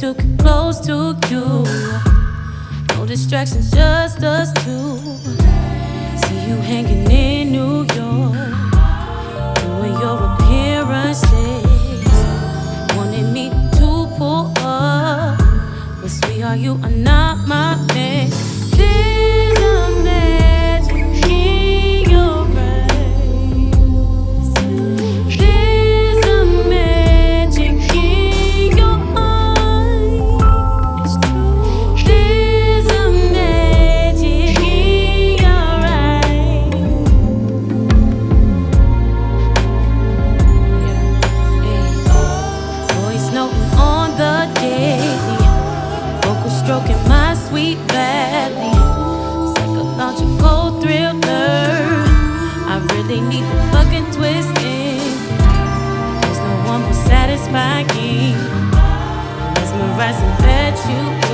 to get close to you. No distractions, just us two. See you hanging in New York, doing your appearances. Wanted me to pull up, but sweetheart, you are not my man. There's a magic in your eyes. There's a magic in your eyes. There's a magic in your eyes. Voice noting on the daily, vocal stroking my sweet valley. Psychological thriller, I really need the fucking twist in. There's no one more satisfying, mesmerizing that you